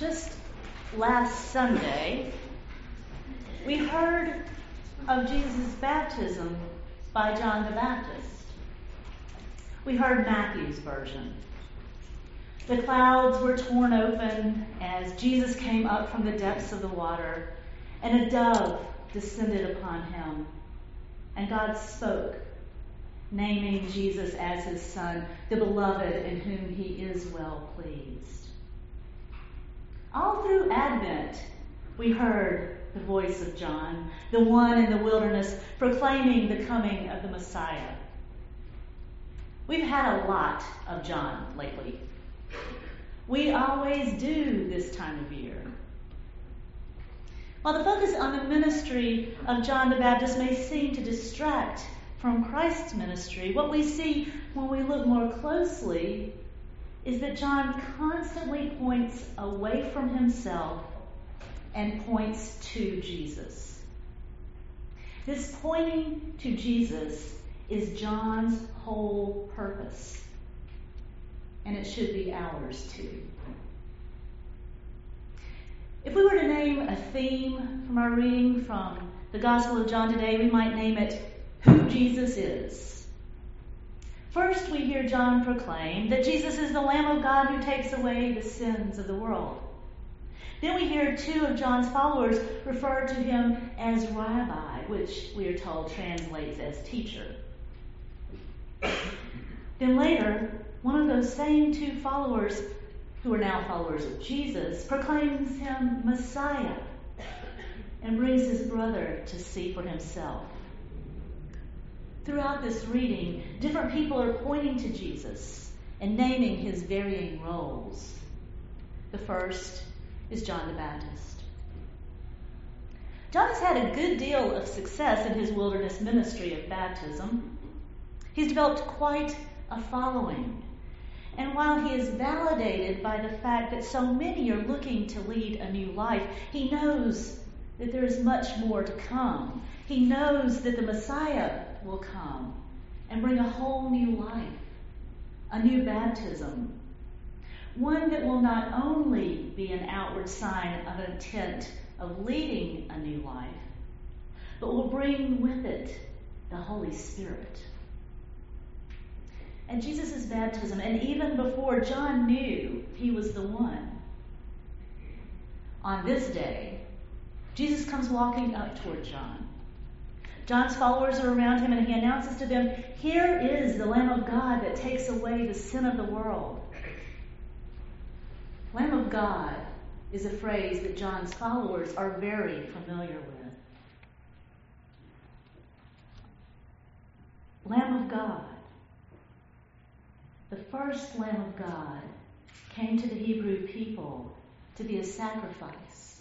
Just last Sunday, we heard of Jesus' baptism by John the Baptist. We heard Matthew's version. The clouds were torn open as Jesus came up from the depths of the water, and a dove descended upon him. And God spoke, naming Jesus as his Son, the beloved in whom he is well pleased. All through Advent, we heard the voice of John, the one in the wilderness proclaiming the coming of the Messiah. We've had a lot of John lately. We always do this time of year. While the focus on the ministry of John the Baptist may seem to distract from Christ's ministry, what we see when we look more closely is that John constantly points away from himself and points to Jesus. This pointing to Jesus is John's whole purpose, and it should be ours too. If we were to name a theme from our reading from the Gospel of John today, we might name it Who Jesus Is. First, we hear John proclaim that Jesus is the Lamb of God who takes away the sins of the world. Then we hear two of John's followers refer to him as Rabbi, which we are told translates as teacher. Then later, one of those same two followers, who are now followers of Jesus, proclaims him Messiah and brings his brother to see for himself. Throughout this reading, different people are pointing to Jesus and naming his varying roles. The first is John the Baptist. John has had a good deal of success in his wilderness ministry of baptism. He's developed quite a following. And while he is validated by the fact that so many are looking to lead a new life, he knows that there is much more to come. He knows that the Messiah will come and bring a whole new life, a new baptism, one that will not only be an outward sign of an intent of leading a new life, but will bring with it the Holy Spirit. At Jesus' baptism, and even before John knew he was the one, on this day, Jesus comes walking up toward John. John's followers are around him, and he announces to them, "Here is the Lamb of God that takes away the sin of the world." Lamb of God is a phrase that John's followers are very familiar with. Lamb of God. The first Lamb of God came to the Hebrew people to be a sacrifice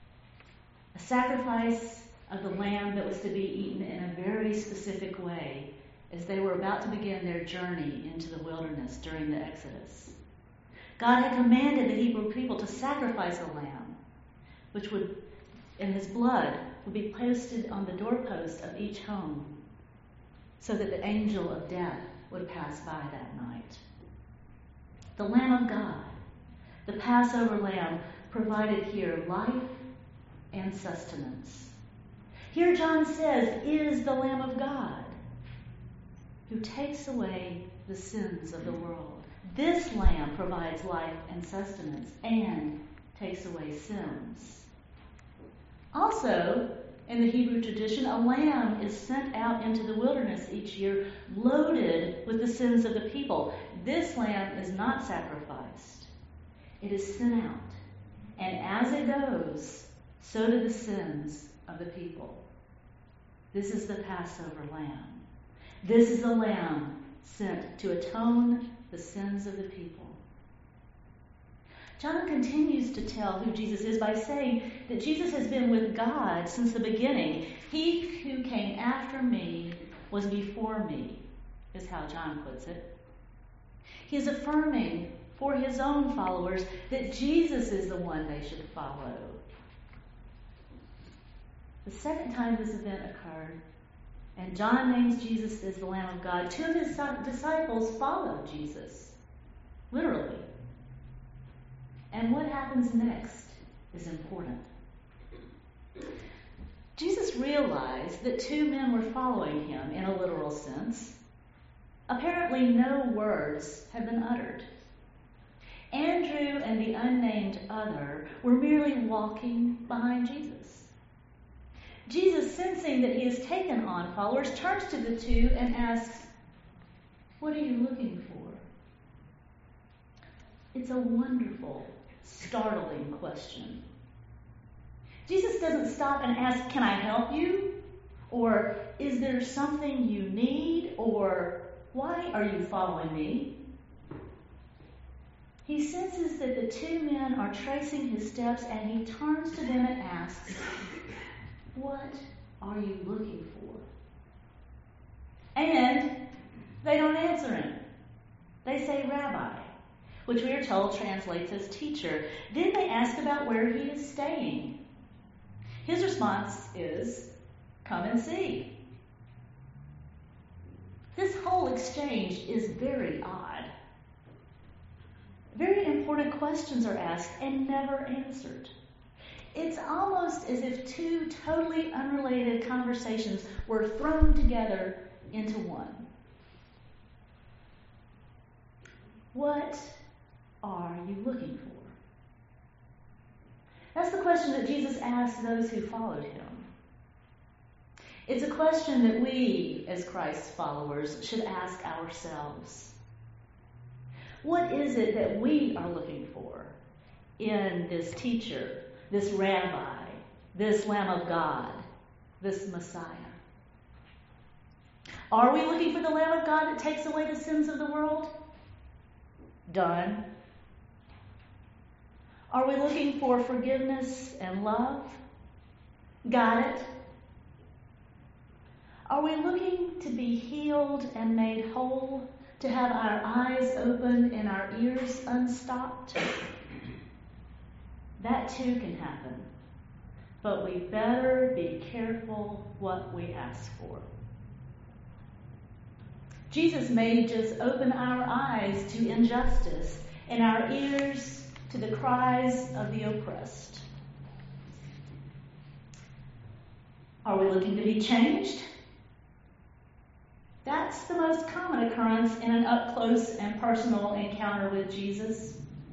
of the lamb that was to be eaten in a very specific way as they were about to begin their journey into the wilderness during the Exodus. God had commanded the Hebrew people to sacrifice a lamb, and his blood would be posted on the doorpost of each home so that the angel of death would pass by that night. The Lamb of God, the Passover lamb, provided here life and sustenance. Here John says, is the Lamb of God who takes away the sins of the world. This lamb provides life and sustenance and takes away sins. Also, in the Hebrew tradition, a lamb is sent out into the wilderness each year loaded with the sins of the people. This lamb is not sacrificed. It is sent out. And as it goes, so do the sins of the people. This is the Passover lamb. This is the lamb sent to atone the sins of the people. John continues to tell who Jesus is by saying that Jesus has been with God since the beginning. He who came after me was before me, is how John puts it. He is affirming for his own followers that Jesus is the one they should follow. The second time this event occurred, and John names Jesus as the Lamb of God, two of his disciples followed Jesus, literally. And what happens next is important. Jesus realized that two men were following him in a literal sense. Apparently, no words had been uttered. Andrew and the unnamed other were merely walking behind Jesus. Jesus, sensing that he has taken on followers, turns to the two and asks, "What are you looking for?" It's a wonderful, startling question. Jesus doesn't stop and ask, "Can I help you?" Or, "Is there something you need?" Or, "Why are you following me?" He senses that the two men are tracing his steps, and he turns to them and asks, "What are you looking for?" And they don't answer him. They say, "Rabbi," which we are told translates as teacher. Then they ask about where he is staying. His response is, "Come and see." This whole exchange is very odd. Very important questions are asked and never answered. It's almost as if two totally unrelated conversations were thrown together into one. What are you looking for? That's the question that Jesus asked those who followed him. It's a question that we, as Christ's followers, should ask ourselves. What is it that we are looking for in this teacher, this rabbi, this Lamb of God, this Messiah? Are we looking for the Lamb of God that takes away the sins of the world? Done. Are we looking for forgiveness and love? Got it. Are we looking to be healed and made whole, to have our eyes open and our ears unstopped? That too can happen. But we better be careful what we ask for. Jesus may just open our eyes to injustice and our ears to the cries of the oppressed. Are we looking to be changed? That's the most common occurrence in an up-close and personal encounter with Jesus.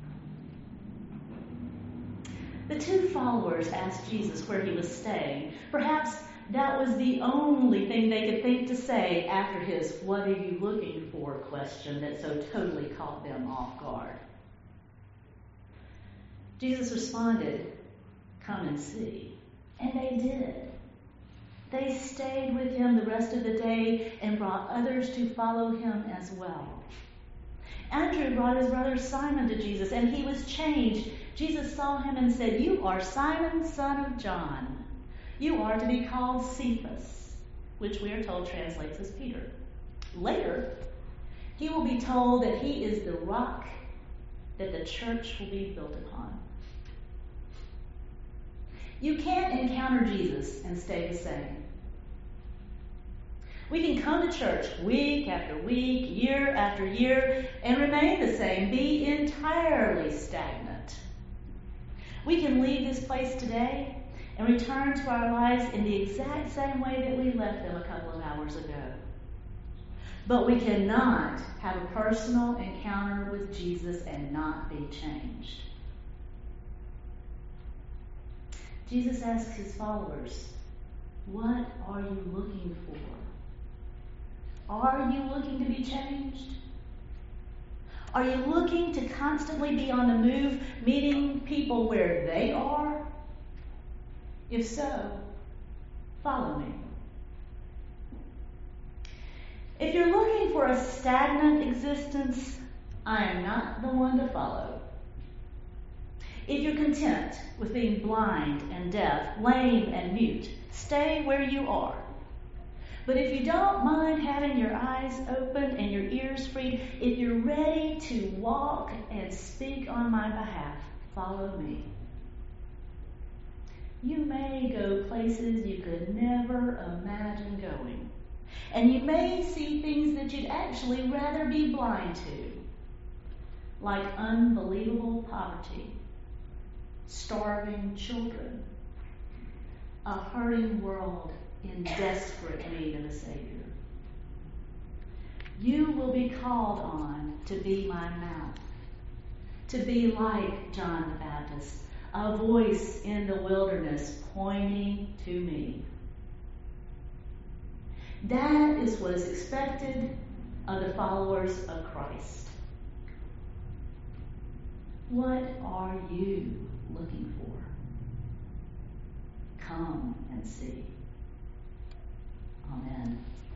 The two followers asked Jesus where he was staying. Perhaps that was the only thing they could think to say after his "what are you looking for" question that so totally caught them off guard. Jesus responded, "Come and see." And they did. They stayed with him the rest of the day and brought others to follow him as well. Andrew brought his brother Simon to Jesus, and he was changed. Jesus saw him and said, "You are Simon, son of John. You are to be called Cephas," which we are told translates as Peter. Later, he will be told that he is the rock that the church will be built upon. You can't encounter Jesus and stay the same. We can come to church week after week, year after year, and remain the same, be entirely stagnant. We can leave this place today and return to our lives in the exact same way that we left them a couple of hours ago. But we cannot have a personal encounter with Jesus and not be changed. Jesus asks his followers, "What are you looking for?" Are you looking to be changed? Are you looking to constantly be on the move, meeting people where they are? If so, follow me. If you're looking for a stagnant existence, I am not the one to follow. If you're content with being blind and deaf, lame and mute, stay where you are. But if you don't mind having your eyes opened and your ears freed, if you're ready to walk and speak on my behalf, follow me. You may go places you could never imagine going. And you may see things that you'd actually rather be blind to, like unbelievable poverty starving children, a hurting world in desperate need of a Savior. You will be called on to be my mouth, to be like John the Baptist, a voice in the wilderness pointing to me. That is what is expected of the followers of Christ. What are you looking for? Come and see. Amen.